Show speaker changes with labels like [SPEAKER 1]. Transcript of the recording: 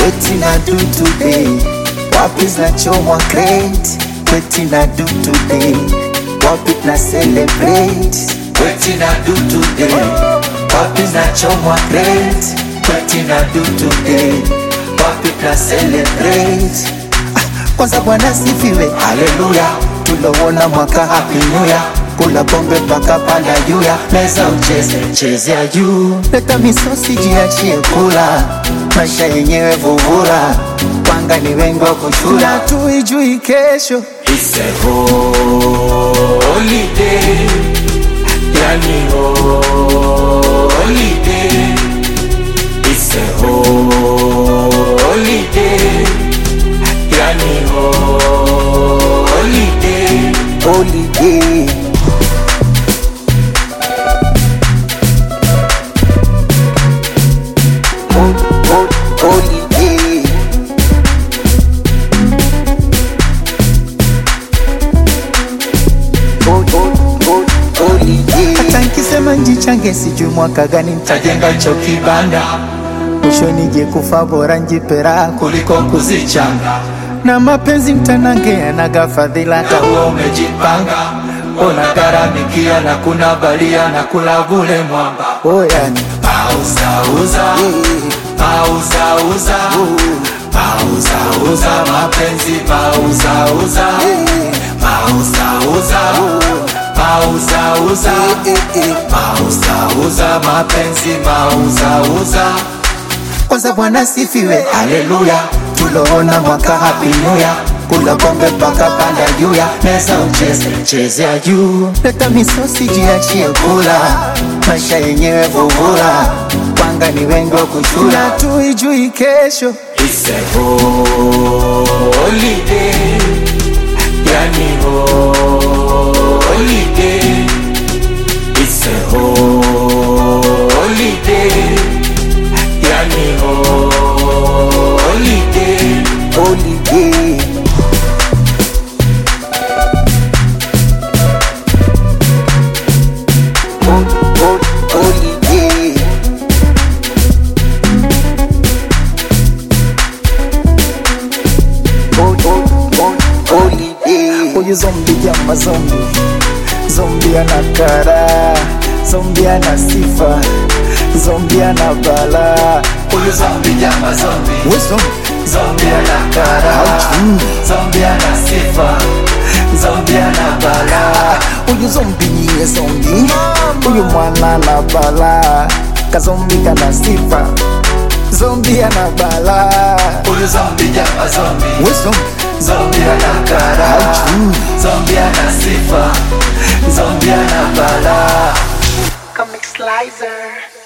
[SPEAKER 1] Waiting I do today. Wapis na chomwa crate. Waiting I do today. Wapit na celebrate. Waiting I do today. Wapis na chomwa crate. Waiting I do today. Wapit na celebrate. Kwanza Bwana sifiwe, haleluya. Tulowona mwaka happy new year. Kula bombe paka panda juya. Meza ucheze, cheze ya juu. Leta misosi jiachie kula. Maisha yenyewe vuvura. Panga ni wengi wa kushula. Tuijui kesho.
[SPEAKER 2] It's a holiday. Yani holiday. It's a holiday. Yani holiday.
[SPEAKER 1] Holiday. Holiday. Holiday. Hata nkisema njichange sijui mwaka gani nitajenga cho kibanda. Mwisho nije kufa bora njipera kuliko kuzichanga. Na mapenzi mtanange na gafadhila hata
[SPEAKER 2] Huwa umejipanga. Ona garamikia na kuna balia na kula vule mwamba.
[SPEAKER 1] oh yani.
[SPEAKER 2] Pauza uza. Pauza uza. Pauza uza mapenzi. Pauza uza. Pauza uza. Pauza uza. Pauza uza mapenzi. Pauza uza.
[SPEAKER 1] Kwanza Bwana sifiwe, haleluya. Tuloona mwaka happy new year. Kula bombe paka panda juya. Meza ucheze, cheze ya juu. Leta misosi jiachie kula. Maisha yenyewe vuvura. Panga ni wengi wa kushula. Tuijui kesho.
[SPEAKER 2] It's a holiday. Yani holiday. It's a holiday. Yani holiday.
[SPEAKER 1] Holiday. Holiday. Holiday. Huyu zombi jama zombi. Zombi ana kara. Zombi ana sifa. Zombi ana bala.
[SPEAKER 2] Huyu zombi jama zombi.
[SPEAKER 1] Wisdom.
[SPEAKER 2] Zombi ana kara. Zombi ana sifa. Zombi ana bala.
[SPEAKER 1] Huyu zombi niye zombi. Huyu mwana na bala. Kazombi kana sifa. Zombi ana bala.
[SPEAKER 2] Huyu zombi jama zombi.
[SPEAKER 1] Wisdom.
[SPEAKER 2] Zombi ana kara. Zombi ana sifa. Zombi ana bala.
[SPEAKER 3] Comic Slicer.